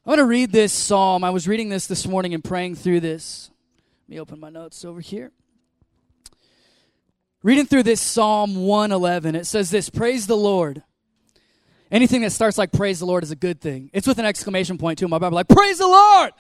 I'm going to read this psalm. I was reading this morning and praying through this. Let me open my notes over here. Reading through this Psalm 111, it says this: praise the Lord. Anything that starts like praise the Lord is a good thing. It's with an exclamation point too in my Bible, like praise the Lord.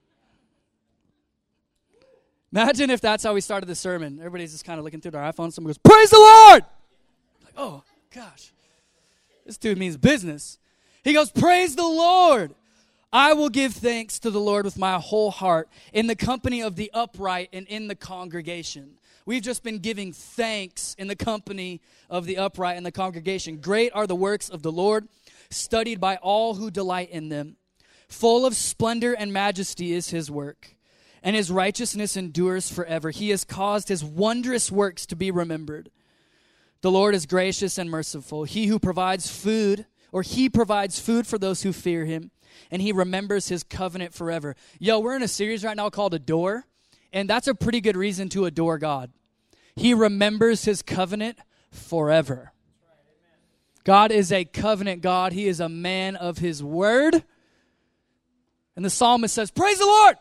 Imagine if that's how we started the sermon. Everybody's just kind of looking through their iPhone. Someone goes, praise the Lord. Like, oh, gosh. This dude means business. He goes, praise the Lord. I will give thanks to the Lord with my whole heart in the company of the upright and in the congregation. We've just been giving thanks in the company of the upright and the congregation. Great are the works of the Lord, studied by all who delight in them. Full of splendor and majesty is his work, and his righteousness endures forever. He has caused his wondrous works to be remembered. The Lord is gracious and merciful. He provides food for those who fear him, and he remembers his covenant forever. We're in a series right now called Adore, and that's a pretty good reason to adore God. He remembers his covenant forever. God is a covenant God. He is a man of his word. And the psalmist says, praise the Lord.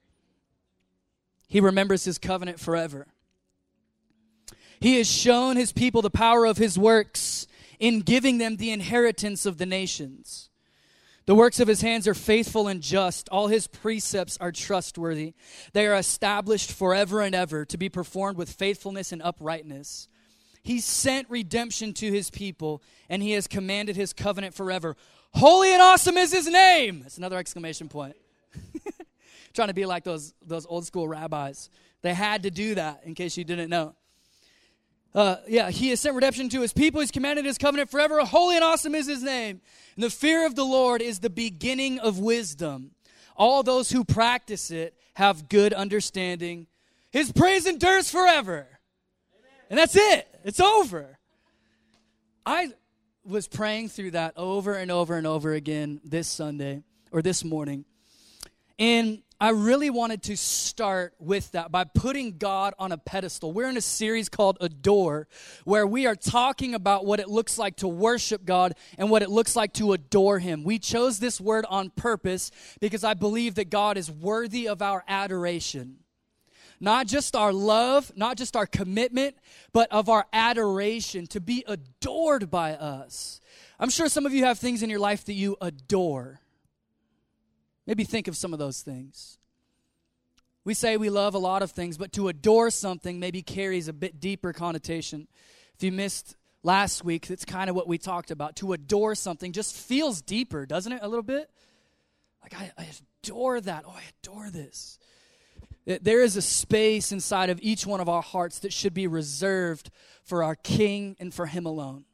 He remembers his covenant forever. He has shown his people the power of his works in giving them the inheritance of the nations. The works of his hands are faithful and just. All his precepts are trustworthy. They are established forever and ever to be performed with faithfulness and uprightness. He sent redemption to his people, and he has commanded his covenant forever. Holy and awesome is his name. That's another exclamation point. Trying to be like those old school rabbis. They had to do that, in case you didn't know. He has sent redemption to his people. He's commanded his covenant forever. Holy and awesome is his name. And the fear of the Lord is the beginning of wisdom. All those who practice it have good understanding. His praise endures forever. Amen. And that's it. It's over. I was praying through that over and over and over again this Sunday, or this morning. And I really wanted to start with that by putting God on a pedestal. We're in a series called Adore, where we are talking about what it looks like to worship God and what it looks like to adore him. We chose this word on purpose because I believe that God is worthy of our adoration. Not just our love, not just our commitment, but of our adoration, to be adored by us. I'm sure some of you have things in your life that you adore. Maybe think of some of those things. We say we love a lot of things, but to adore something maybe carries a bit deeper connotation. If you missed last week, that's kind of what we talked about. To adore something just feels deeper, doesn't it, a little bit? Like, I adore that. Oh, I adore this. There is a space inside of each one of our hearts that should be reserved for our King and for him alone.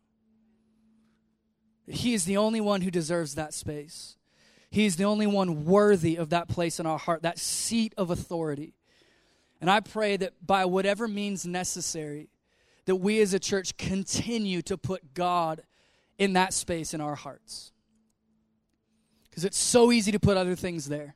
He is the only one who deserves that space. He's the only one worthy of that place in our heart, that seat of authority. And I pray that by whatever means necessary, that we as a church continue to put God in that space in our hearts. Because it's so easy to put other things there,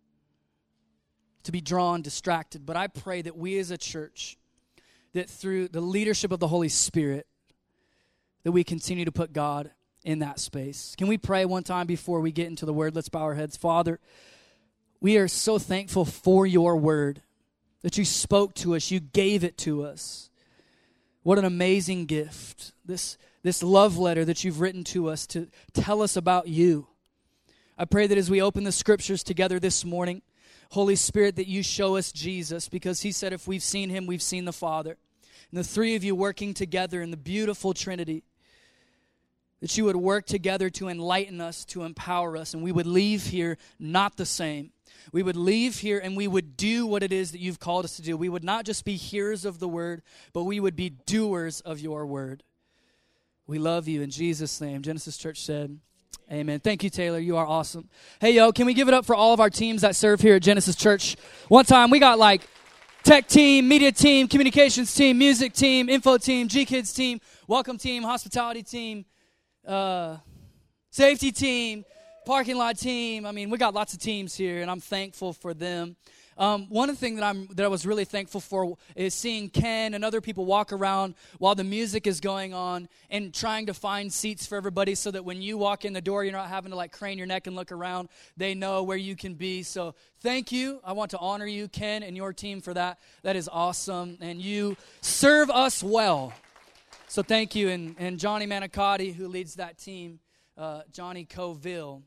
to be drawn, distracted. But I pray that we as a church, that through the leadership of the Holy Spirit, that we continue to put God in that space. Can we pray one time before we get into the word? Let's bow our heads. Father, we are so thankful for your word, that you spoke to us, you gave it to us. What an amazing gift. This love letter that you've written to us to tell us about you. I pray that as we open the scriptures together this morning, Holy Spirit, that you show us Jesus, because he said if we've seen him, we've seen the Father. And the three of you working together in the beautiful Trinity, that you would work together to enlighten us, to empower us, and we would leave here not the same. We would leave here and we would do what it is that you've called us to do. We would not just be hearers of the word, but we would be doers of your word. We love you in Jesus' name. Genesis Church said, amen. Thank you, Taylor. You are awesome. Hey, can we give it up for all of our teams that serve here at Genesis Church? One time, we got like tech team, media team, communications team, music team, info team, G-Kids team, welcome team, hospitality team, safety team, parking lot team. I mean, we got lots of teams here, and I'm thankful for them. One of the things that I was really thankful for is seeing Ken and other people walk around while the music is going on and trying to find seats for everybody so that when you walk in the door, you're not having to like crane your neck and look around. They know where you can be. So thank you. I want to honor you, Ken, and your team for that. That is awesome. And you serve us well. So thank you. And Johnny Manicotti, who leads that team, Johnny Coville.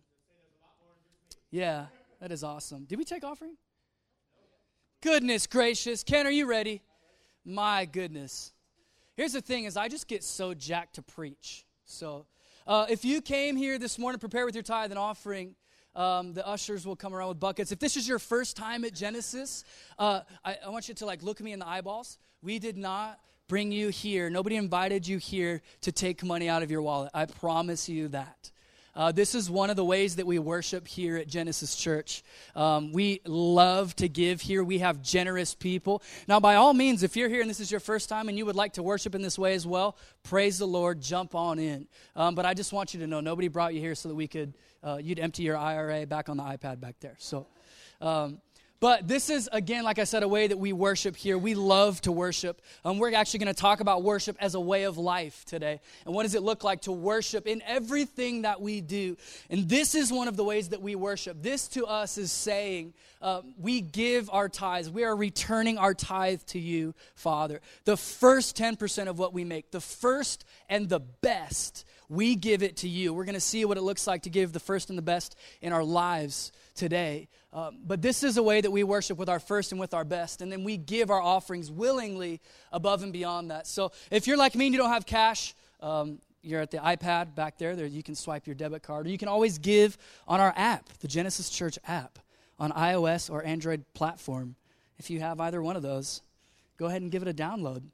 Yeah, that is awesome. Did we take offering? Goodness gracious. Ken, are you ready? My goodness. Here's the thing is I just get so jacked to preach. So if you came here this morning prepared with your tithe and offering, the ushers will come around with buckets. If this is your first time at Genesis, I want you to like look me in the eyeballs. We did not bring you here. Nobody invited you here to take money out of your wallet. I promise you that. This is one of the ways that we worship here at Genesis Church. We love to give here. We have generous people. Now, by all means, if you're here and this is your first time and you would like to worship in this way as well, praise the Lord, jump on in. But I just want you to know, nobody brought you here so that we could, you'd empty your IRA back on the iPad back there. So, but this is, again, like I said, a way that we worship here. We love to worship. We're actually going to talk about worship as a way of life today. And what does it look like to worship in everything that we do? And this is one of the ways that we worship. This to us is saying we give our tithes. We are returning our tithe to you, Father. The first 10% of what we make, the first and the best, we give it to you. We're going to see what it looks like to give the first and the best in our lives today. But this is a way that we worship with our first and with our best. And then we give our offerings willingly above and beyond that. So if you're like me and you don't have cash, you're at the iPad back there. You can swipe your debit card. Or you can always give on our app, the Genesis Church app, on iOS or Android platform. If you have either one of those, go ahead and give it a download.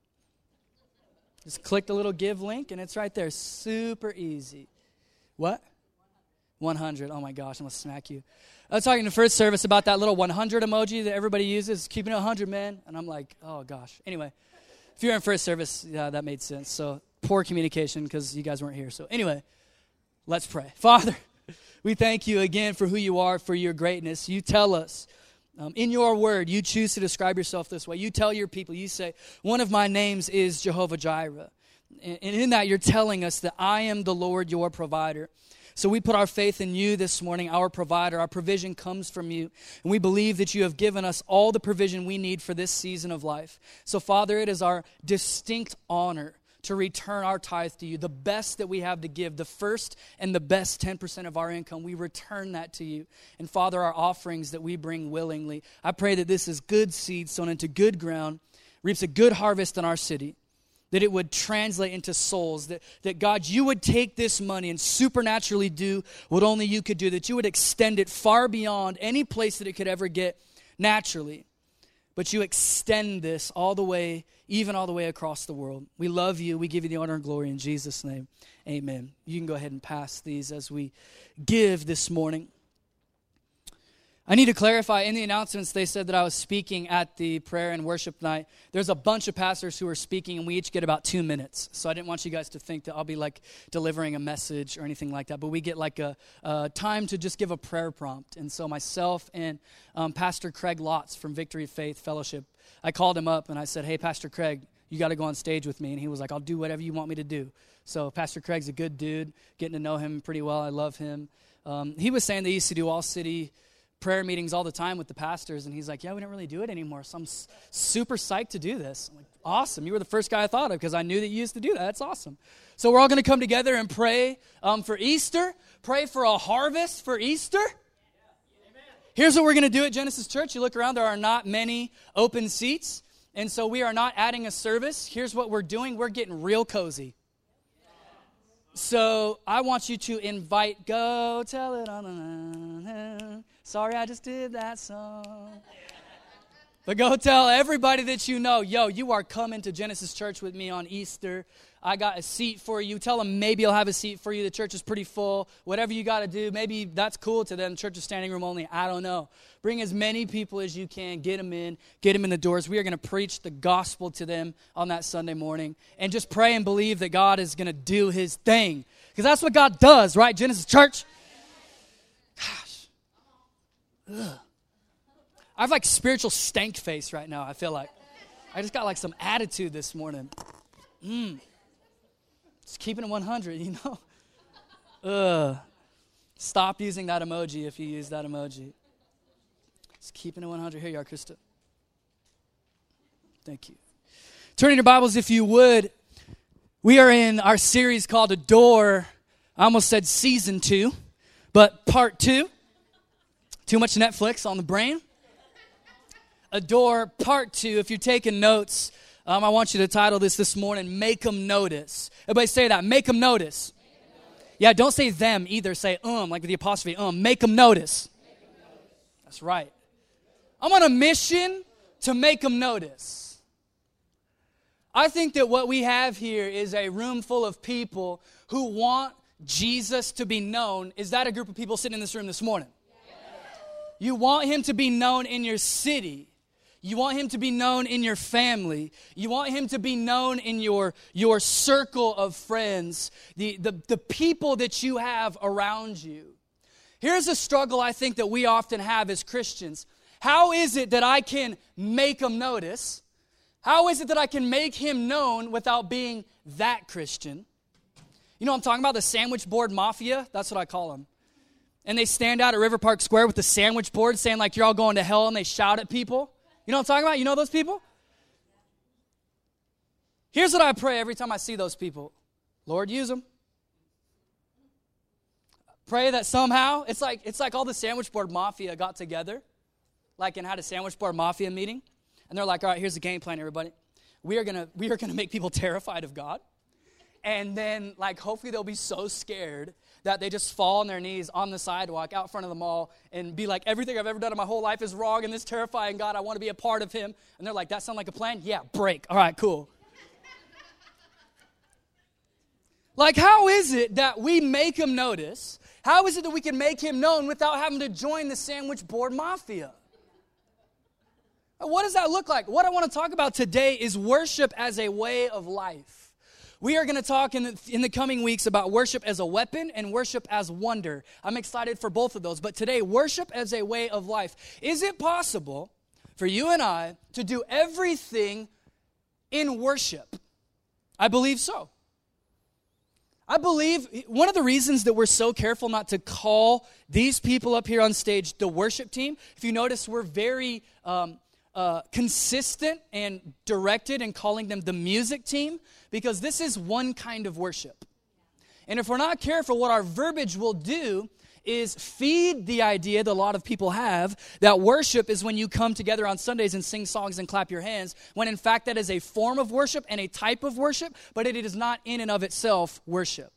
Just click the little give link, and it's right there. Super easy. What? 100. Oh, my gosh, I'm going to smack you. I was talking to first service about that little 100 emoji that everybody uses. Keeping it 100, man. And I'm like, oh, gosh. Anyway, if you're in first service, yeah, that made sense. So poor communication because you guys weren't here. So anyway, let's pray. Father, we thank you again for who you are, for your greatness. You tell us in your word, you choose to describe yourself this way. You tell your people, you say, one of my names is Jehovah Jireh. And in that, you're telling us that I am the Lord, your provider. So we put our faith in you this morning, our provider. Our provision comes from you. And we believe that you have given us all the provision we need for this season of life. So, Father, it is our distinct honor to return our tithe to you, the best that we have to give, the first and the best 10% of our income. We return that to you. And, Father, our offerings that we bring willingly. I pray that this is good seed sown into good ground, reaps a good harvest in our city. That it would translate into souls, that God, you would take this money and supernaturally do what only you could do, that you would extend it far beyond any place that it could ever get naturally. But you extend this all the way, even all the way across the world. We love you. We give you the honor and glory in Jesus' name. Amen. You can go ahead and pass these as we give this morning. I need to clarify, in the announcements, they said that I was speaking at the prayer and worship night. There's a bunch of pastors who are speaking, and we each get about 2 minutes. So I didn't want you guys to think that I'll be like delivering a message or anything like that. But we get like a time to just give a prayer prompt. And so myself and Pastor Craig Lotz from Victory Faith Fellowship, I called him up and I said, hey, Pastor Craig, you got to go on stage with me. And he was like, I'll do whatever you want me to do. So Pastor Craig's a good dude, getting to know him pretty well. I love him. He was saying they used to do all-city prayer meetings all the time with the pastors, and he's like, yeah, we don't really do it anymore, so I'm super psyched to do this. I'm like, awesome. You were the first guy I thought of because I knew that you used to do that. That's awesome. So we're all going to come together and pray for Easter, pray for a harvest for Easter. Here's what we're going to do at Genesis Church. You look around, there are not many open seats, and so we are not adding a service. Here's what we're doing. We're getting real cozy. So I want you to invite, go tell it on the sorry, I just did that song. But go tell everybody that you know, yo, you are coming to Genesis Church with me on Easter. I got a seat for you. Tell them maybe I'll have a seat for you. The church is pretty full. Whatever you got to do, maybe that's cool to them. Church is standing room only. I don't know. Bring as many people as you can. Get them in the doors. We are going to preach the gospel to them on that Sunday morning. And just pray and believe that God is going to do his thing. Because that's what God does, right, Genesis Church? Ugh. I have like spiritual stank face right now, I feel like. I just got like some attitude this morning. Just keeping it 100, you know? Stop using that emoji if you use that emoji. Just keeping it 100. Here you are, Krista. Thank you. Turning your Bibles, if you would. We are in our series called Adore. I almost said season 2, but part 2. Too much Netflix on the brain. Adore part 2. If you're taking notes, I want you to title this morning, Make 'em Notice. Everybody say that, make 'em notice. Yeah, don't say them either. Say like with the apostrophe, make 'em notice. That's right. I'm on a mission to make 'em notice. I think that what we have here is a room full of people who want Jesus to be known. Is that a group of people sitting in this room this morning? Yes. You want him to be known in your city. You want him to be known in your family. You want him to be known in your circle of friends, the people that you have around you. Here's a struggle I think that we often have as Christians. How is it that I can make him notice? How is it that I can make him known without being that Christian? You know what I'm talking about? The sandwich board mafia? That's what I call them. And they stand out at River Park Square with the sandwich board saying like you're all going to hell, and they shout at people. You know what I'm talking about? You know those people? Here's what I pray every time I see those people. Lord, use them. Pray that somehow, it's like all the sandwich board mafia got together, like and had a sandwich board mafia meeting. And they're like, all right, here's the game plan, everybody. We are gonna make people terrified of God. And then, like, hopefully they'll be so scared that they just fall on their knees on the sidewalk out front of the mall and be like, everything I've ever done in my whole life is wrong, and this terrifying God, I want to be a part of him. And they're like, that sound like a plan? Yeah, break. All right, cool. Like, how is it that we make him notice? How is it that we can make him known without having to join the sandwich board mafia? What does that look like? What I want to talk about today is worship as a way of life. We are going to talk in the coming weeks about worship as a weapon and worship as wonder. I'm excited for both of those. But today, worship as a way of life. Is it possible for you and I to do everything in worship? I believe so. I believe one of the reasons that we're so careful not to call these people up here on stage the worship team, if you notice, we're very consistent and directed in calling them the music team, because this is one kind of worship. And if we're not careful, what our verbiage will do is feed the idea that a lot of people have that worship is when you come together on Sundays and sing songs and clap your hands, when in fact that is a form of worship and a type of worship, but it is not in and of itself worship.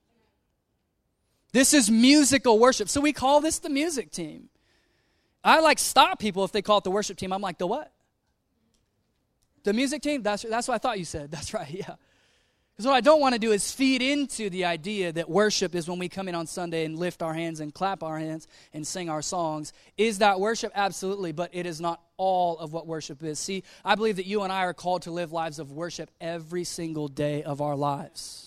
This is musical worship. So we call this the music team. I stop people if they call it the worship team. I'm like, the what? The music team? That's what I thought you said. That's right, yeah. Because what I don't want to do is feed into the idea that worship is when we come in on Sunday and lift our hands and clap our hands and sing our songs. Is that worship? Absolutely, but it is not all of what worship is. See, I believe that you and I are called to live lives of worship every single day of our lives.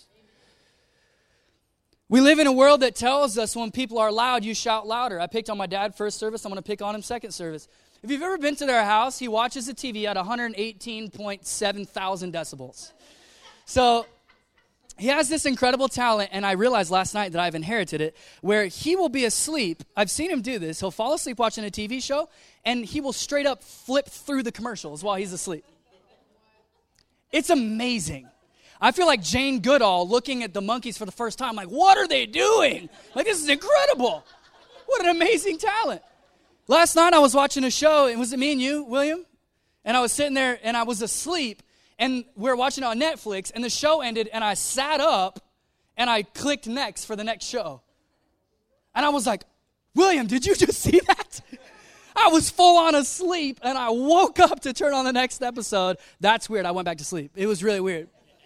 We live in a world that tells us when people are loud, you shout louder. I picked on my dad first service. I'm going to pick on him second service. If you've ever been to their house, he watches the TV at 118.7 thousand decibels. So he has this incredible talent, and I realized last night that I've inherited it, where he will be asleep. I've seen him do this. He'll fall asleep watching a TV show, and he will straight up flip through the commercials while he's asleep. It's amazing. I feel like Jane Goodall looking at the monkeys for the first time, like, what are they doing? Like, this is incredible. What an amazing talent. Last night I was watching a show, and was it me and you, William? And I was sitting there, and I was asleep, and we were watching it on Netflix, and the show ended, and I sat up, and I clicked next for the next show. And I was like, William, did you just see that? I was full on asleep, and I woke up to turn on the next episode. That's weird. I went back to sleep. It was really weird.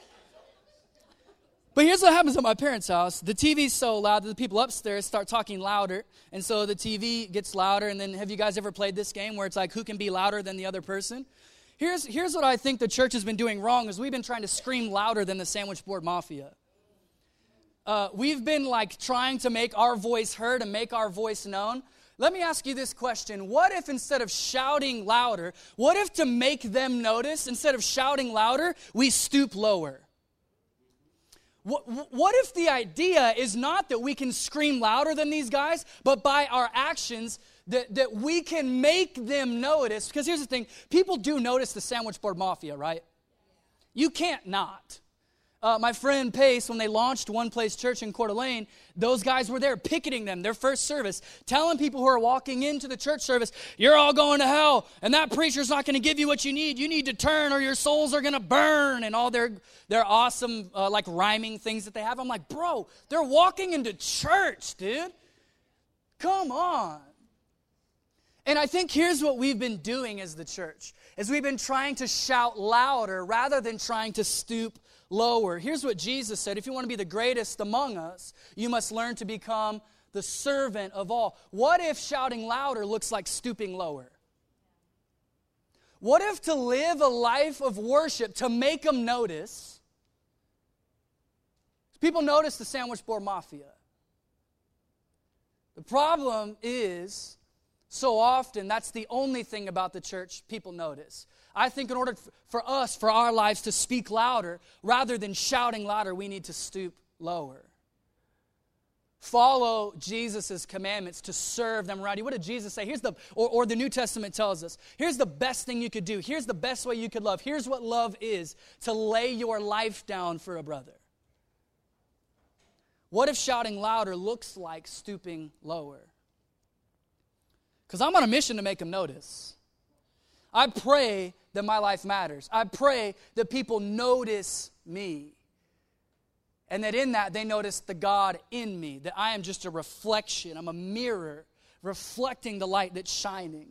But here's what happens at my parents' house. The TV's so loud that the people upstairs start talking louder. And so the TV gets louder. And then have you guys ever played this game where it's like, who can be louder than the other person? Here's what I think the church has been doing wrong is we've been trying to scream louder than the sandwich board mafia. We've been trying to make our voice heard and make our voice known. Let me ask you this question. What if instead of shouting louder, what if to make them notice, instead of shouting louder, we stoop lower? What if the idea is not that we can scream louder than these guys, but by our actions that we can make them notice? Because here's the thing, people do notice the sandwich board mafia, right? You can't not. My friend Pace, when they launched One Place Church in Coeur d'Alene, those guys were there picketing them, their first service, telling people who are walking into the church service, you're all going to hell, and that preacher's not going to give you what you need. You need to turn or your souls are going to burn, and all their awesome, like, rhyming things that they have. I'm like, bro, they're walking into church, dude. Come on. And I think here's what we've been doing as the church, is we've been trying to shout louder rather than trying to stoop lower. Here's what Jesus said, if you want to be the greatest among us, you must learn to become the servant of all. What if shouting louder looks like stooping lower? What if to live a life of worship, to make them notice, people notice the sandwich board mafia. The problem is, so often, that's the only thing about the church people notice. I think in order for us, for our lives to speak louder, rather than shouting louder, we need to stoop lower. Follow Jesus' commandments to serve them around you. What did Jesus say? Or the New Testament tells us, here's the best thing you could do. Here's the best way you could love. Here's what love is, to lay your life down for a brother. What if shouting louder looks like stooping lower? Because I'm on a mission to make them notice. I pray that my life matters. I pray that people notice me. And that in that, they notice the God in me. That I am just a reflection. I'm a mirror reflecting the light that's shining.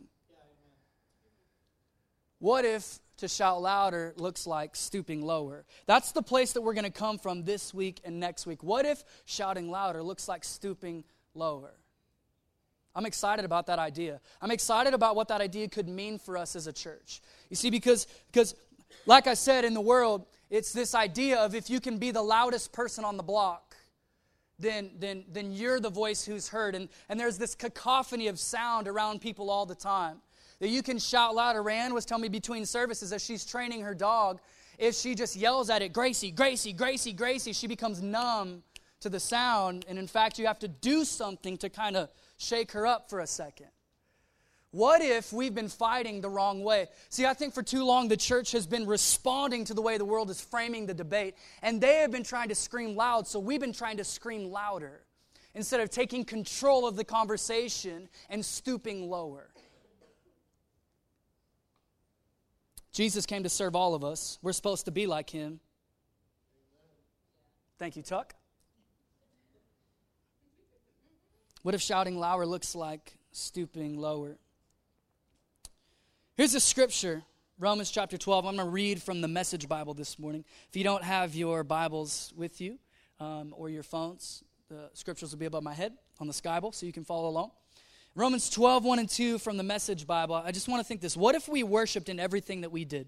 What if to shout louder looks like stooping lower? That's the place that we're going to come from this week and next week. What if shouting louder looks like stooping lower? I'm excited about that idea. I'm excited about what that idea could mean for us as a church. You see, because like I said, in the world, it's this idea of if you can be the loudest person on the block, then you're the voice who's heard. And there's this cacophony of sound around people all the time. That you can shout louder. Rand was telling me between services as she's training her dog, if she just yells at it, Gracie, Gracie, Gracie, Gracie, she becomes numb to the sound. And in fact, you have to do something to kind of shake her up for a second. What if we've been fighting the wrong way? See, I think for too long the church has been responding to the way the world is framing the debate, and they have been trying to scream loud, so we've been trying to scream louder instead of taking control of the conversation and stooping lower. Jesus came to serve all of us. We're supposed to be like him. Thank you, Tuck. What if shouting louder looks like stooping lower? Here's a scripture, Romans chapter 12. I'm going to read from the Message Bible this morning. If you don't have your Bibles with you or your phones, the scriptures will be above my head on the Skyble so you can follow along. Romans 12, 1 and 2 from the Message Bible. I just want to think this. What if we worshiped in everything that we did?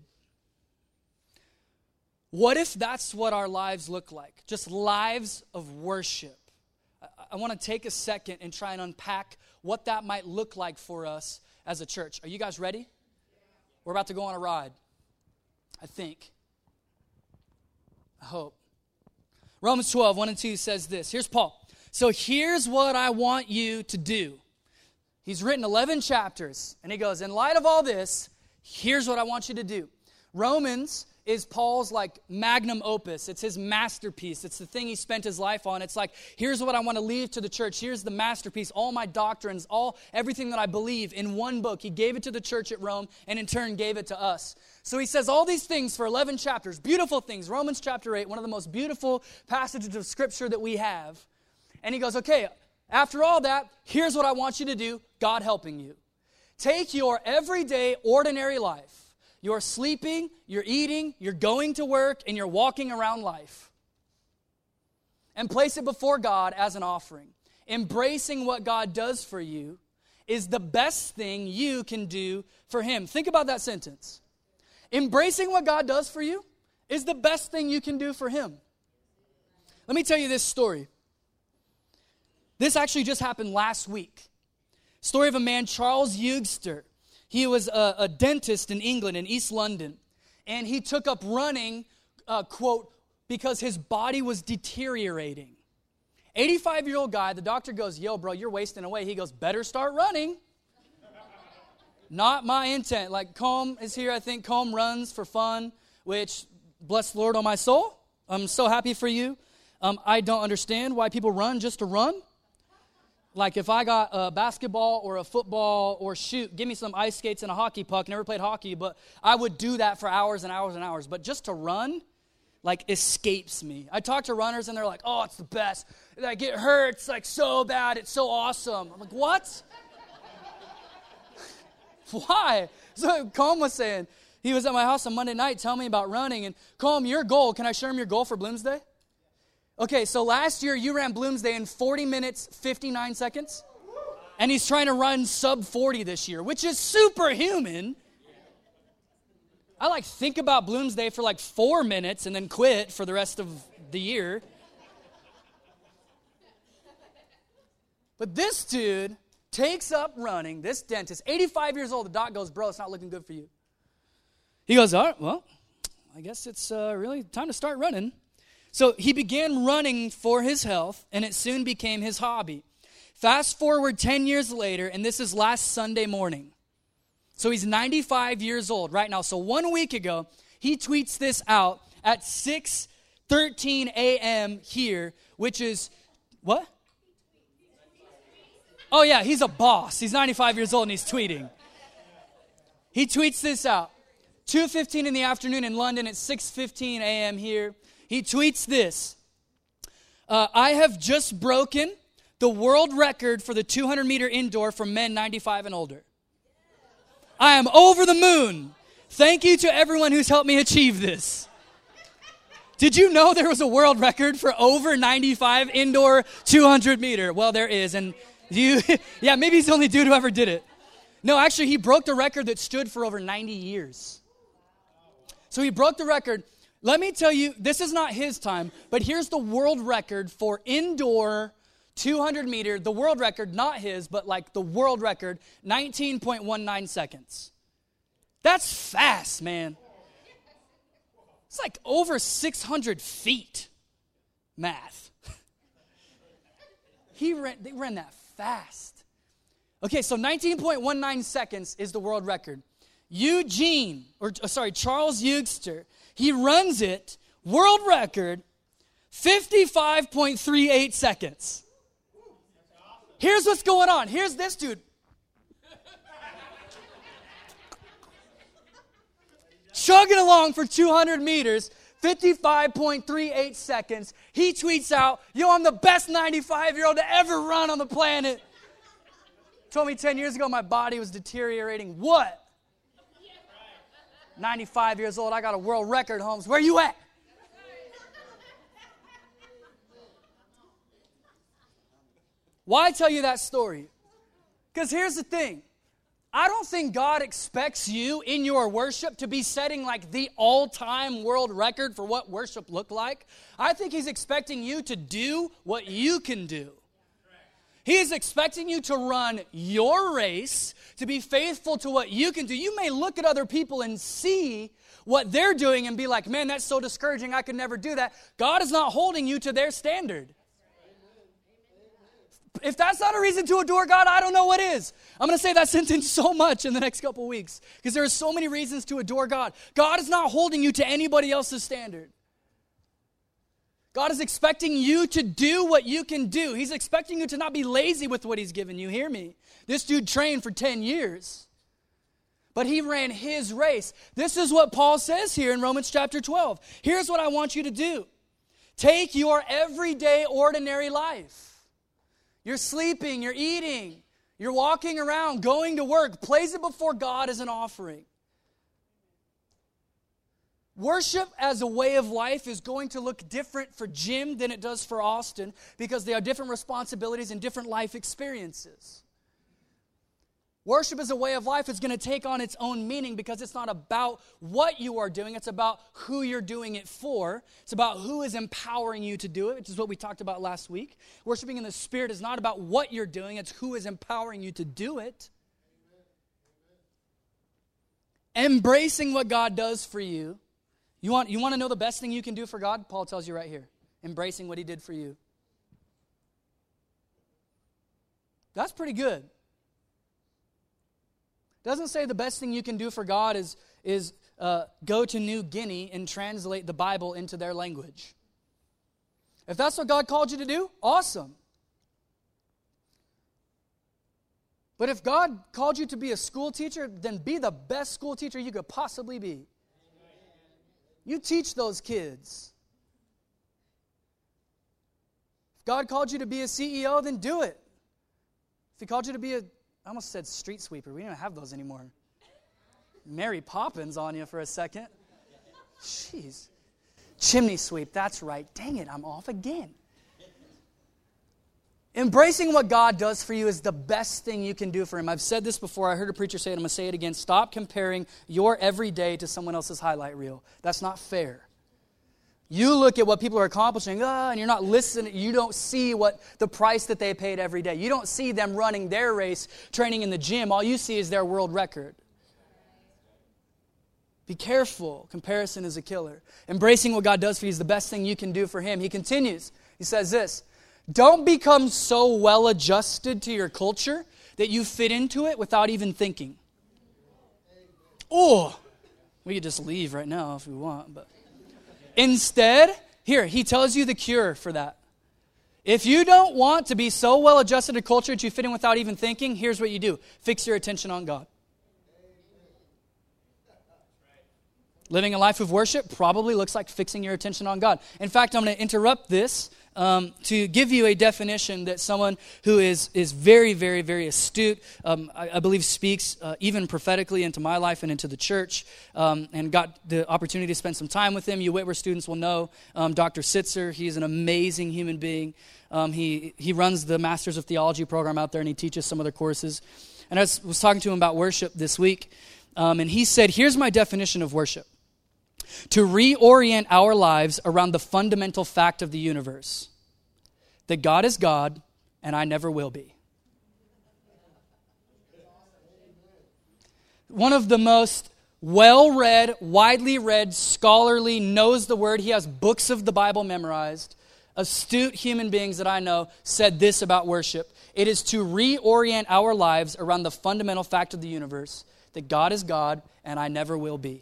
What if that's what our lives look like? Just lives of worship. I want to take a second and try and unpack what that might look like for us as a church. Are you guys ready? We're about to go on a ride, I think. I hope. Romans 12, 1 and 2 says this. Here's Paul. So here's what I want you to do. He's written 11 chapters, and he goes, in light of all this, here's what I want you to do. Romans is Paul's like magnum opus. It's his masterpiece. It's the thing he spent his life on. It's like, here's what I want to leave to the church. Here's the masterpiece. All my doctrines, everything that I believe in one book. He gave it to the church at Rome and in turn gave it to us. So he says all these things for 11 chapters, beautiful things. Romans chapter 8, one of the most beautiful passages of scripture that we have. And he goes, okay, after all that, here's what I want you to do, God helping you. Take your everyday, ordinary life. You're sleeping, you're eating, you're going to work, and you're walking around life. And place it before God as an offering. Embracing what God does for you is the best thing you can do for him. Think about that sentence. Embracing what God does for you is the best thing you can do for him. Let me tell you this story. This actually just happened last week. Story of a man, Charles Eugster. He was a dentist in England, in East London. And he took up running, quote, because his body was deteriorating. 85-year-old guy, the doctor goes, yo, bro, you're wasting away. He goes, better start running. Not my intent. Like, Combe is here, I think. Combe runs for fun, which, bless the Lord on my soul. I'm so happy for you. I don't understand why people run just to run. Like, if I got a basketball or a football or shoot, give me some ice skates and a hockey puck. Never played hockey, but I would do that for hours and hours and hours. But just to run, like, escapes me. I talk to runners, and they're like, oh, it's the best. Like, it hurts, like, so bad. It's so awesome. I'm like, what? Why? So Combe was saying, he was at my house on Monday night telling me about running. And Combe, your goal, can I share him your goal for Bloomsday? Okay, so last year you ran Bloomsday in 40 minutes, 59 seconds. And he's trying to run sub 40 this year, which is superhuman. I think about Bloomsday for 4 minutes and then quit for the rest of the year. But this dude takes up running, this dentist, 85 years old. The doc goes, bro, it's not looking good for you. He goes, all right, well, I guess it's really time to start running. So he began running for his health, and it soon became his hobby. Fast forward 10 years later, and this is last Sunday morning. So he's 95 years old right now. So 1 week ago, he tweets this out at 6:13 a.m. here, which is, what? Oh yeah, he's a boss. He's 95 years old and he's tweeting. He tweets this out. 2:15 in the afternoon in London at 6:15 a.m. here. He tweets this. I have just broken the world record for the 200-meter indoor for men 95 and older. I am over the moon. Thank you to everyone who's helped me achieve this. Did you know there was a world record for over 95 indoor 200-meter? Well, there is. And yeah, maybe he's the only dude who ever did it. No, actually, he broke the record that stood for over 90 years. So he broke the record. Let me tell you, this is not his time, but here's the world record for indoor 200 meter, the world record, not his, but the world record, 19.19 seconds. That's fast, man. It's over 600 feet. Math. They ran that fast. Okay, so 19.19 seconds is the world record. Charles Eugster, he runs it, world record, 55.38 seconds. Here's what's going on. Here's this dude. Chugging along for 200 meters, 55.38 seconds. He tweets out, yo, I'm the best 95-year-old to ever run on the planet. Told me 10 years ago my body was deteriorating. What? 95 years old, I got a world record, Holmes. Where you at? Why tell you that story? Because here's the thing. I don't think God expects you in your worship to be setting the all-time world record for what worship looked like. I think He's expecting you to do what you can do. He is expecting you to run your race, to be faithful to what you can do. You may look at other people and see what they're doing and be like, man, that's so discouraging, I could never do that. God is not holding you to their standard. If that's not a reason to adore God, I don't know what is. I'm going to say that sentence so much in the next couple weeks because there are so many reasons to adore God. God is not holding you to anybody else's standard. God is expecting you to do what you can do. He's expecting you to not be lazy with what He's given you. Hear me. This dude trained for 10 years, but he ran his race. This is what Paul says here in Romans chapter 12. Here's what I want you to do. Take your everyday, ordinary life. You're sleeping, you're eating, you're walking around, going to work. Place it before God as an offering. Worship as a way of life is going to look different for Jim than it does for Austin because they have different responsibilities and different life experiences. Worship as a way of life is going to take on its own meaning because it's not about what you are doing. It's about who you're doing it for. It's about who is empowering you to do it, which is what we talked about last week. Worshiping in the Spirit is not about what you're doing. It's who is empowering you to do it. Embracing what God does for you. You want to know the best thing you can do for God? Paul tells you right here. Embracing what he did for you. That's pretty good. Doesn't say the best thing you can do for God is go to New Guinea and translate the Bible into their language. If that's what God called you to do, awesome. But if God called you to be a school teacher, then be the best school teacher you could possibly be. You teach those kids. If God called you to be a CEO, then do it. If he called you to be I almost said street sweeper. We don't even have those anymore. Mary Poppins on you for a second. Jeez. Chimney sweep, that's right. Dang it, I'm off again. Embracing what God does for you is the best thing you can do for him. I've said this before. I heard a preacher say it. I'm going to say it again. Stop comparing your everyday to someone else's highlight reel. That's not fair. You look at what people are accomplishing, and you're not listening. You don't see what the price that they paid every day. You don't see them running their race, training in the gym. All you see is their world record. Be careful. Comparison is a killer. Embracing what God does for you is the best thing you can do for him. He continues. He says this, don't become so well adjusted to your culture that you fit into it without even thinking. Oh, we could just leave right now if we want, but instead, here, he tells you the cure for that. If you don't want to be so well adjusted to culture that you fit in without even thinking, here's what you do. Fix your attention on God. Living a life of worship probably looks like fixing your attention on God. In fact, I'm going to interrupt this to give you a definition that someone who is very, very, very astute, I believe speaks even prophetically into my life and into the church, and got the opportunity to spend some time with him. You Whitworth students will know Dr. Sitzer. He's an amazing human being. He runs the Masters of Theology program out there, and he teaches some other courses. And I was talking to him about worship this week, and he said, here's my definition of worship. To reorient our lives around the fundamental fact of the universe, that God is God and I never will be. One of the most well-read, widely read, scholarly, knows the word, he has books of the Bible memorized, astute human beings that I know said this about worship. It is to reorient our lives around the fundamental fact of the universe, that God is God and I never will be.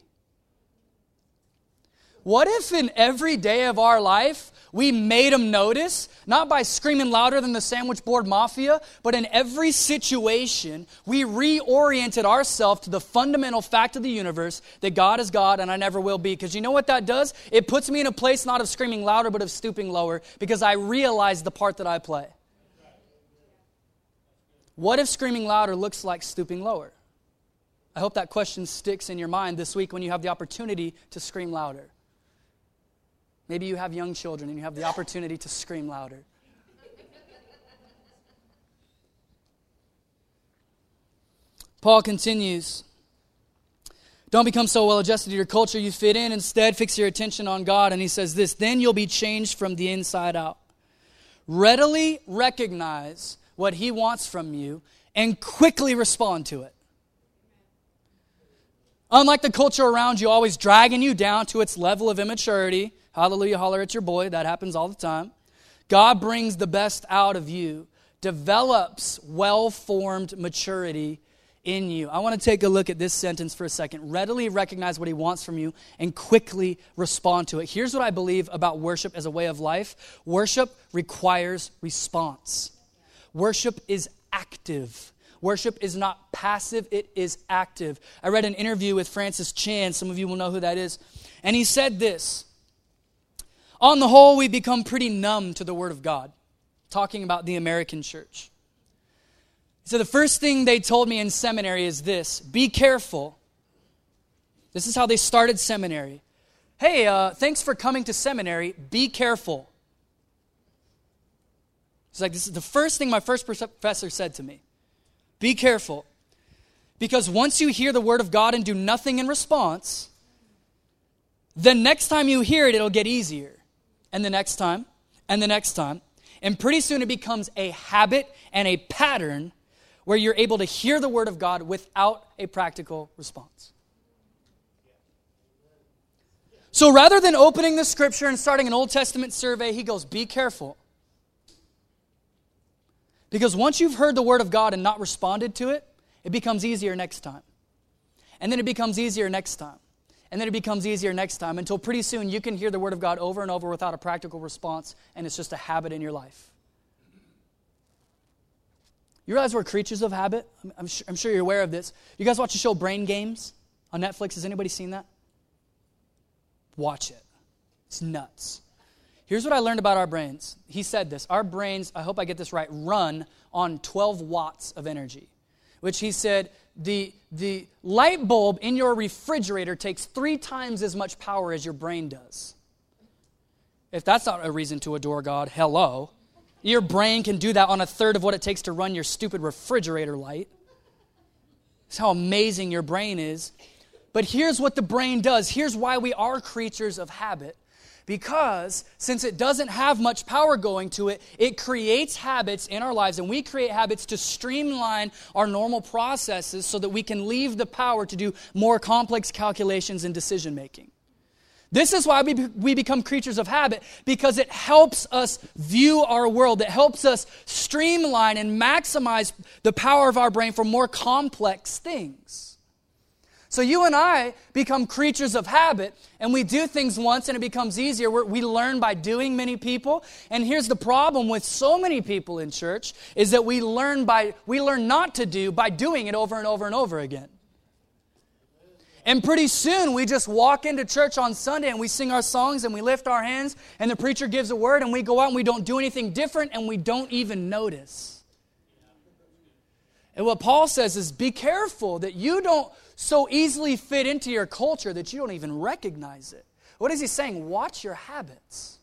What if in every day of our life, we made him notice, not by screaming louder than the sandwich board mafia, but in every situation, we reoriented ourselves to the fundamental fact of the universe that God is God and I never will be. Because you know what that does? It puts me in a place not of screaming louder, but of stooping lower, because I realize the part that I play. What if screaming louder looks like stooping lower? I hope that question sticks in your mind this week when you have the opportunity to scream louder. Maybe you have young children and you have the opportunity to scream louder. Paul continues, don't become so well adjusted to your culture you fit in. Instead, fix your attention on God. And he says this, then you'll be changed from the inside out. Readily recognize what he wants from you and quickly respond to it. Unlike the culture around you always dragging you down to its level of immaturity, hallelujah, holler at your boy. That happens all the time. God brings the best out of you, develops well-formed maturity in you. I want to take a look at this sentence for a second. Readily recognize what he wants from you and quickly respond to it. Here's what I believe about worship as a way of life. Worship requires response. Worship is active. Worship is not passive, it is active. I read an interview with Francis Chan. Some of you will know who that is. And he said this, on the whole, we become pretty numb to the Word of God, talking about the American church. So the first thing they told me in seminary is this, be careful. This is how they started seminary. Hey, thanks for coming to seminary, be careful. It's like, this is the first thing my first professor said to me. Be careful. Because once you hear the word of God and do nothing in response, the next time you hear it, it'll get easier. And the next time, and the next time. And pretty soon it becomes a habit and a pattern where you're able to hear the word of God without a practical response. So rather than opening the scripture and starting an Old Testament survey, he goes, be careful. Because once you've heard the word of God and not responded to it, it becomes easier next time. And then it becomes easier next time. And then it becomes easier next time until pretty soon you can hear the word of God over and over without a practical response, and it's just a habit in your life. You realize we're creatures of habit? I'm sure you're aware of this. You guys watch the show Brain Games on Netflix? Has anybody seen that? Watch it. It's nuts. Here's what I learned about our brains. He said this. Our brains, I hope I get this right, run on 12 watts of energy. Which he said, the light bulb in your refrigerator takes 3 times as much power as your brain does. If that's not a reason to adore God, hello. Your brain can do that on 1/3 of what it takes to run your stupid refrigerator light. That's how amazing your brain is. But here's what the brain does. Here's why we are creatures of habit. Because since it doesn't have much power going to it, it creates habits in our lives, and we create habits to streamline our normal processes so that we can leave the power to do more complex calculations and decision making. This is why we become creatures of habit, because it helps us view our world. It helps us streamline and maximize the power of our brain for more complex things. So you and I become creatures of habit, and we do things once and it becomes easier. We learn by doing, many people. And here's the problem with so many people in church is that we learn not to do by doing it over and over and over again. And pretty soon we just walk into church on Sunday and we sing our songs and we lift our hands and the preacher gives a word and we go out and we don't do anything different and we don't even notice. And what Paul says is be careful that you don't so easily fit into your culture that you don't even recognize it. What is he saying? Watch your habits.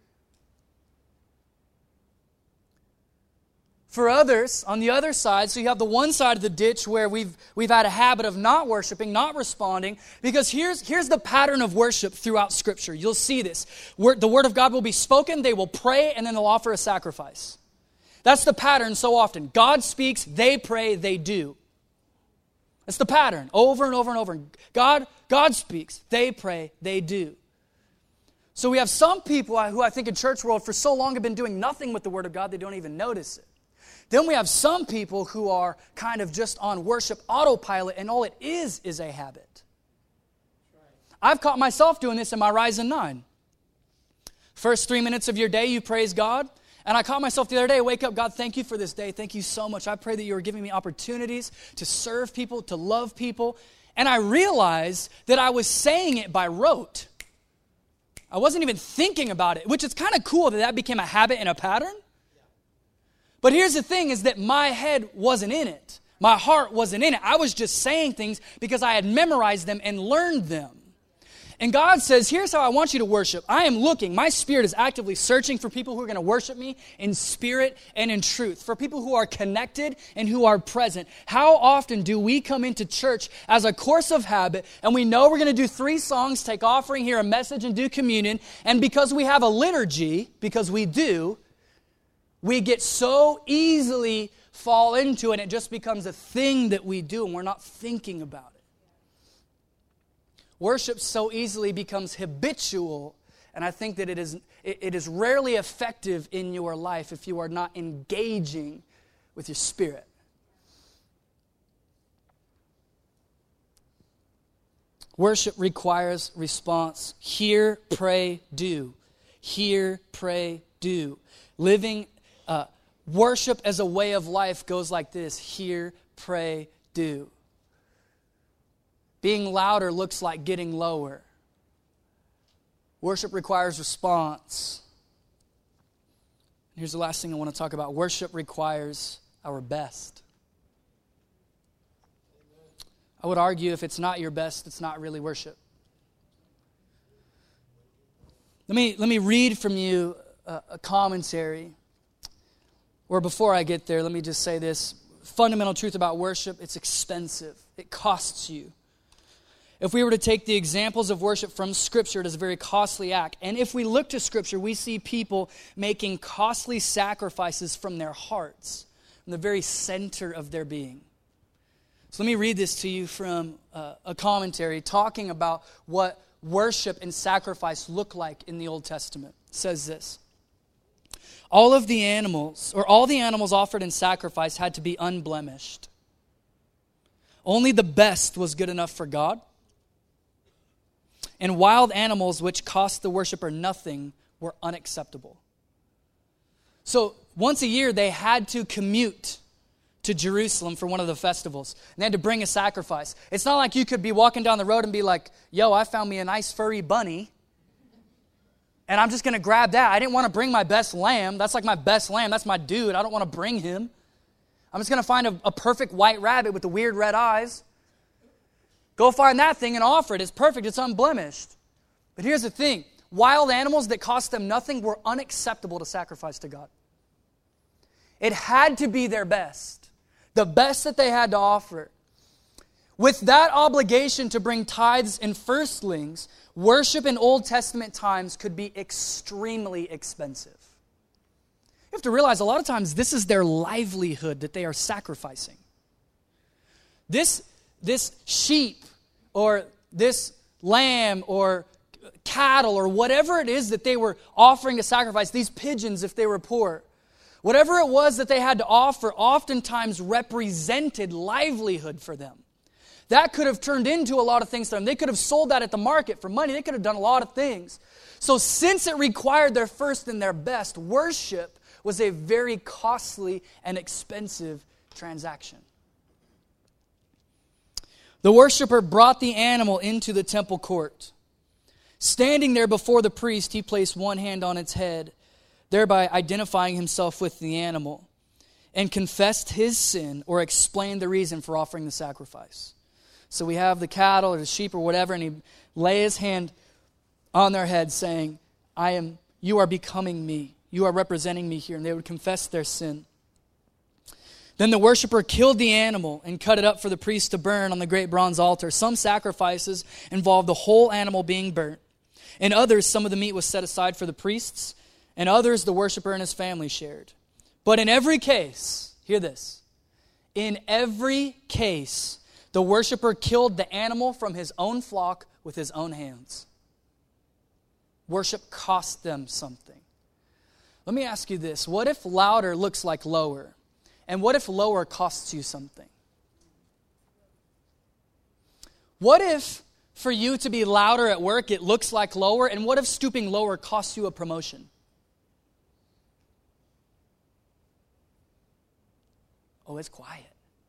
For others, on the other side, so you have the one side of the ditch where we've had a habit of not worshiping, not responding, because here's the pattern of worship throughout Scripture. You'll see this. The Word of God will be spoken, they will pray, and then they'll offer a sacrifice. That's the pattern so often. God speaks, they pray, they do. That's the pattern, over and over and over. God speaks, they pray, they do. So we have some people who I think in church world for so long have been doing nothing with the Word of God, they don't even notice it. Then we have some people who are kind of just on worship autopilot, and all it is a habit. I've caught myself doing this in my Rise and 9. First 3 minutes of your day, you praise God. And I caught myself the other day, wake up, God, thank you for this day. Thank you so much. I pray that you are giving me opportunities to serve people, to love people. And I realized that I was saying it by rote. I wasn't even thinking about it, which is kind of cool that became a habit and a pattern. But here's the thing is that my head wasn't in it. My heart wasn't in it. I was just saying things because I had memorized them and learned them. And God says, here's how I want you to worship. I am looking. My spirit is actively searching for people who are going to worship me in spirit and in truth. For people who are connected and who are present. How often do we come into church as a course of habit and we know we're going to do 3 songs, take offering, hear a message, and do communion. And because we have a liturgy, because we do, we get so easily fall into it. And it just becomes a thing that we do and we're not thinking about it. Worship so easily becomes habitual, and I think that it is rarely effective in your life if you are not engaging with your spirit. Worship requires response. Hear, pray, do. Hear, pray, do. Living worship as a way of life goes like this. Hear, pray, do. Being louder looks like getting lower. Worship requires response. Here's the last thing I want to talk about. Worship requires our best. I would argue if it's not your best, it's not really worship. Let me read from you a commentary. Or before I get there, let me just say this. fundamental truth about worship. It's expensive. It costs you. If we were to take the examples of worship from Scripture, it is a very costly act. And if we look to Scripture, we see people making costly sacrifices from their hearts, from the very center of their being. So let me read this to you from a commentary talking about what worship and sacrifice look like in the Old Testament. It says this: all the animals offered in sacrifice had to be unblemished. Only the best was good enough for God. And wild animals which cost the worshiper nothing were unacceptable. So once a year they had to commute to Jerusalem for one of the festivals. And they had to bring a sacrifice. It's not like you could be walking down the road and be like, yo, I found me a nice furry bunny, and I'm just going to grab that. I didn't want to bring my best lamb. That's like my best lamb. That's my dude. I don't want to bring him. I'm just going to find a perfect white rabbit with the weird red eyes. Go find that thing and offer it. It's perfect. It's unblemished. But here's the thing. Wild animals that cost them nothing were unacceptable to sacrifice to God. It had to be their best. The best that they had to offer. With that obligation to bring tithes and firstlings, worship in Old Testament times could be extremely expensive. You have to realize a lot of times this is their livelihood that they are sacrificing. This sheep or this lamb or cattle or whatever it is that they were offering to sacrifice, these pigeons if they were poor, whatever it was that they had to offer oftentimes represented livelihood for them. That could have turned into a lot of things to them. They could have sold that at the market for money. They could have done a lot of things. So since it required their first and their best, worship was a very costly and expensive transaction. The worshiper brought the animal into the temple court. Standing there before the priest, he placed one hand on its head, thereby identifying himself with the animal, and confessed his sin or explained the reason for offering the sacrifice. So we have the cattle or the sheep or whatever, and he lay his hand on their head saying, you are becoming me. You are representing me here. And they would confess their sin. Then the worshiper killed the animal and cut it up for the priest to burn on the great bronze altar. Some sacrifices involved the whole animal being burnt. In others, some of the meat was set aside for the priests, and others the worshiper and his family shared. But in every case, hear this, in every case, the worshiper killed the animal from his own flock with his own hands. Worship cost them something. Let me ask you this. What if louder looks like lower? And what if lower costs you something? What if for you to be louder at work, it looks like lower? And what if stooping lower costs you a promotion? Oh, it's quiet.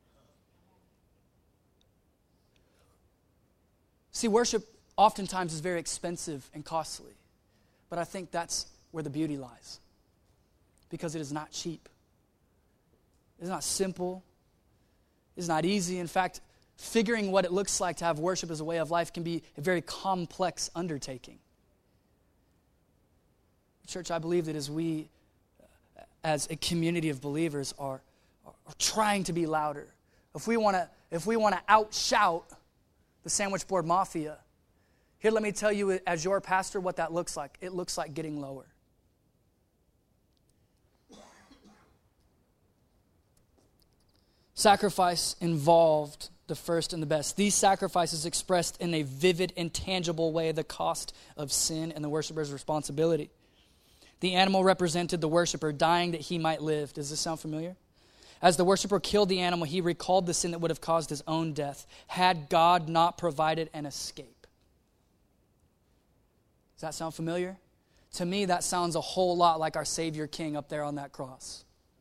See, worship oftentimes is very expensive and costly. But I think that's where the beauty lies. Because it is not cheap. It's not simple. It's not easy. In fact, figuring what it looks like to have worship as a way of life can be a very complex undertaking. Church, I believe that as we, as a community of believers, are trying to be louder, if we want to outshout the sandwich board mafia, here, let me tell you as your pastor what that looks like. It looks like getting lower. Sacrifice involved the first and the best. These sacrifices expressed in a vivid and tangible way the cost of sin and the worshiper's responsibility. The animal represented the worshiper dying that he might live. Does this sound familiar? As the worshiper killed the animal, he recalled the sin that would have caused his own death had God not provided an escape. Does that sound familiar? To me, that sounds a whole lot like our Savior King up there on that cross.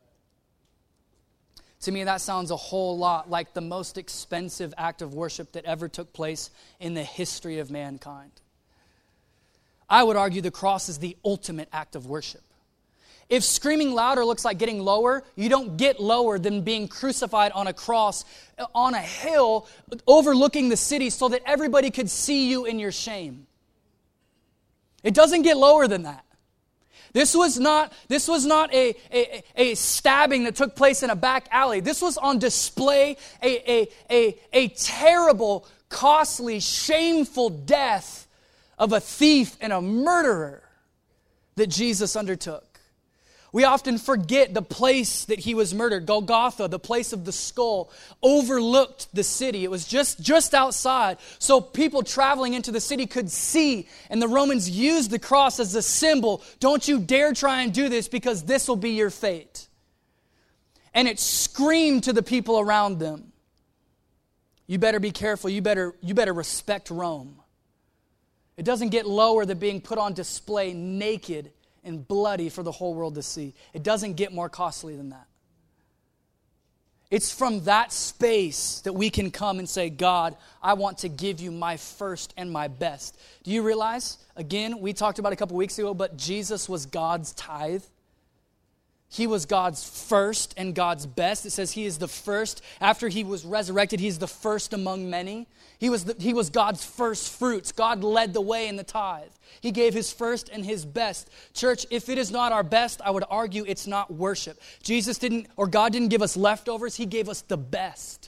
To me, that sounds a whole lot like the most expensive act of worship that ever took place in the history of mankind. I would argue the cross is the ultimate act of worship. If screaming louder looks like getting lower, you don't get lower than being crucified on a cross, on a hill, overlooking the city so that everybody could see you in your shame. It doesn't get lower than that. This was not a stabbing that took place in a back alley. This was on display, a terrible, costly, shameful death of a thief and a murderer that Jesus undertook. We often forget the place that he was murdered. Golgotha, the place of the skull, overlooked the city. It was just outside, so people traveling into the city could see. And the Romans used the cross as a symbol. Don't you dare try and do this, because this will be your fate. And it screamed to the people around them, you better be careful. You better respect Rome. It doesn't get lower than being put on display naked and bloody for the whole world to see. It doesn't get more costly than that. It's from that space that we can come and say, God, I want to give you my first and my best. Do you realize, again, we talked about a couple weeks ago, but Jesus was God's tithe. He was God's first and God's best. It says he is the first. After he was resurrected, he's the first among many. He was God's first fruits. God led the way in the tithe. He gave his first and his best. Church, if it is not our best, I would argue it's not worship. God didn't give us leftovers. He gave us the best.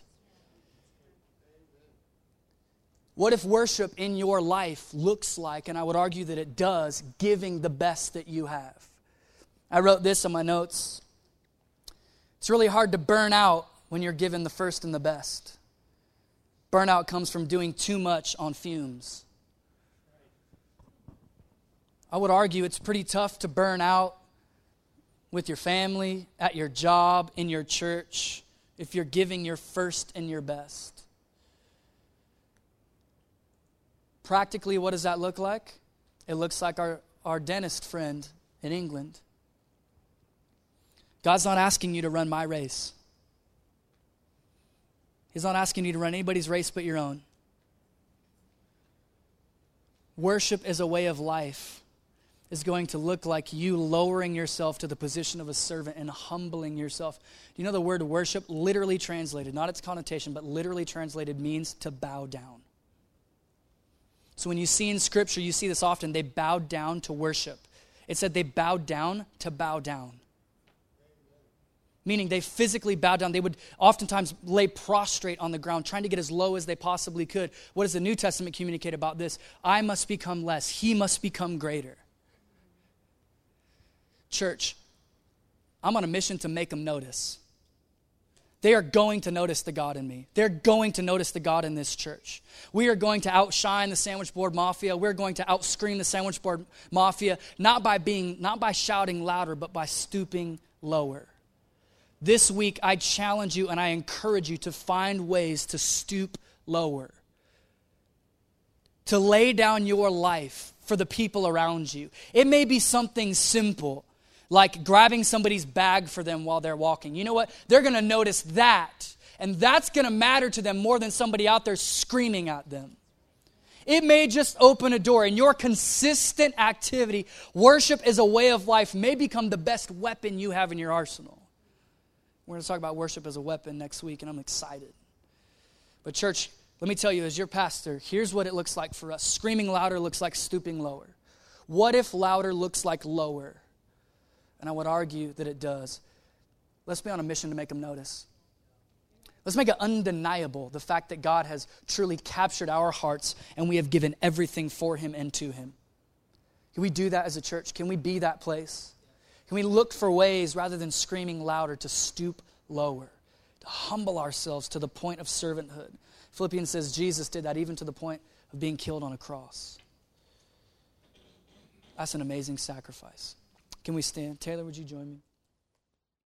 What if worship in your life looks like, and I would argue that it does, giving the best that you have? I wrote this on my notes. It's really hard to burn out when you're given the first and the best. Burnout comes from doing too much on fumes. I would argue it's pretty tough to burn out with your family, at your job, in your church, if you're giving your first and your best. Practically, what does that look like? It looks like our dentist friend in England. God's not asking you to run my race. He's not asking you to run anybody's race but your own. Worship as a way of life is going to look like you lowering yourself to the position of a servant and humbling yourself. Do you know the word worship, literally translated, not its connotation, but literally translated, means to bow down. So when you see in Scripture, you see this often, they bowed down to worship. It said they bowed down to bow down. Meaning they physically bowed down. They would oftentimes lay prostrate on the ground, trying to get as low as they possibly could. What does the New Testament communicate about this? I must become less. He must become greater. Church, I'm on a mission to make them notice. They are going to notice the God in me. They're going to notice the God in this church. We are going to outshine the sandwich board mafia. We're going to outscream the sandwich board mafia, not by shouting louder, but by stooping lower. This week, I challenge you and I encourage you to find ways to stoop lower. To lay down your life for the people around you. It may be something simple, like grabbing somebody's bag for them while they're walking. You know what? They're going to notice that. And that's going to matter to them more than somebody out there screaming at them. It may just open a door. And your consistent activity, worship as a way of life, may become the best weapon you have in your arsenal. We're going to talk about worship as a weapon next week, and I'm excited. But church, let me tell you, as your pastor, here's what it looks like for us. Screaming louder looks like stooping lower. What if louder looks like lower? And I would argue that it does. Let's be on a mission to make them notice. Let's make it undeniable, the fact that God has truly captured our hearts and we have given everything for him and to him. Can we do that as a church? Can we be that place? Can we look for ways, rather than screaming louder, to stoop lower, to humble ourselves to the point of servanthood? Philippians says Jesus did that even to the point of being killed on a cross. That's an amazing sacrifice. Can we stand? Taylor, would you join me?